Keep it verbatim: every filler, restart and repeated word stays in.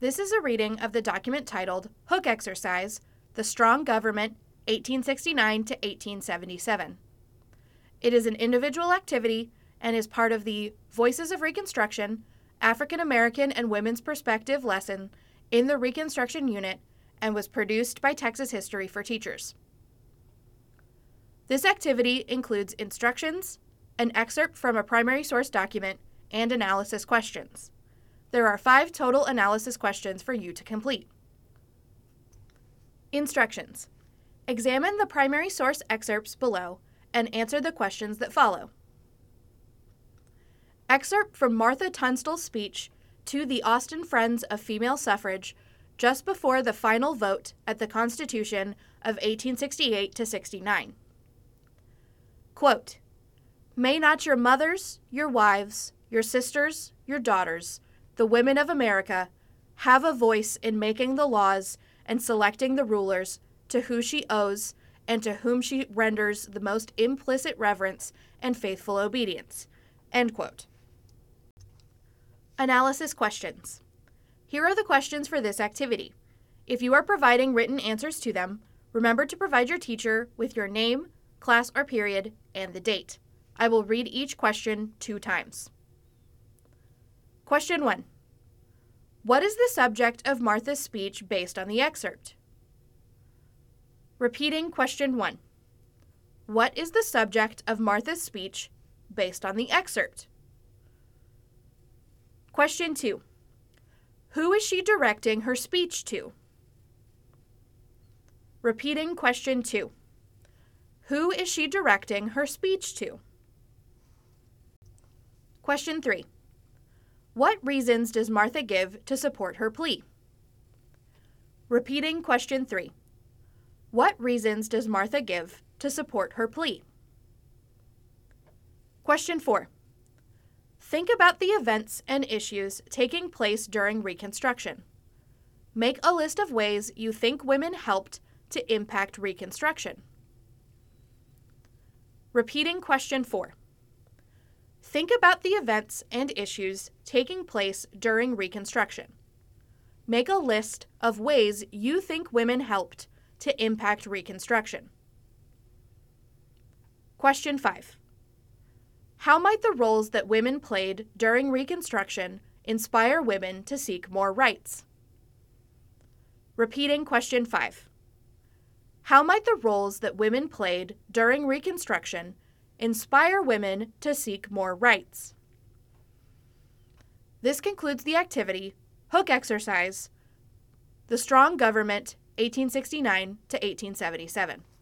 This is a reading of the document titled Hook Exercise, The Strong Government, eighteen sixty-nine to eighteen seventy-seven. It is an individual activity and is part of the Voices of Reconstruction, African American and Women's Perspective lesson in the Reconstruction Unit and was produced by Texas History for Teachers. This activity includes instructions, an excerpt from a primary source document, and analysis questions. There are five total analysis questions for you to complete. Instructions. Examine the primary source excerpts below and answer the questions that follow. Excerpt from Martha Tunstall's speech to the Austin Friends of Female Suffrage just before the final vote at the Constitution of eighteen sixty-eight to sixty-nine. Quote, "May not your mothers, your wives, your sisters, your daughters, the women of America, have a voice in making the laws and selecting the rulers to who she owes and to whom she renders the most implicit reverence and faithful obedience." End quote. Analysis questions. Here are the questions for this activity. If you are providing written answers to them, remember to provide your teacher with your name, class or period, and the date. I will read each question two times. Question one. What is the subject of Martha's speech based on the excerpt? Repeating question one. What is the subject of Martha's speech based on the excerpt? Question two. Who is she directing her speech to? Repeating question two. Who is she directing her speech to? Question three. What reasons does Martha give to support her plea? Repeating question three. What reasons does Martha give to support her plea? Question four. Think about the events and issues taking place during Reconstruction. Make a list of ways you think women helped to impact Reconstruction. Repeating question four. Think about the events and issues taking place during Reconstruction. Make a list of ways you think women helped to impact Reconstruction. Question five. How might the roles that women played during Reconstruction inspire women to seek more rights? Repeating question five. How might the roles that women played during Reconstruction inspire women to seek more rights? This concludes the activity, Hook Exercise, The Strong Government, eighteen sixty-nine to eighteen seventy-seven.